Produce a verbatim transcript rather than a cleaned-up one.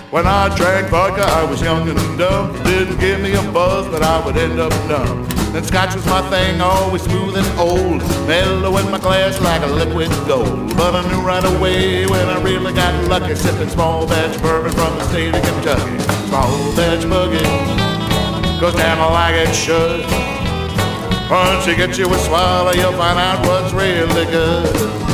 When I drank vodka, I was young and dumb. Didn't give me a buzz, but I would end up numb. Then scotch was my thing, always smooth and old, mellow in my glass like a liquid gold. But I knew right away when I really got lucky, sipping small batch bourbon from the state of Kentucky. Small batch boogie, 'cause damn I like it should. Once you get you a swallow, you'll find out what's really good.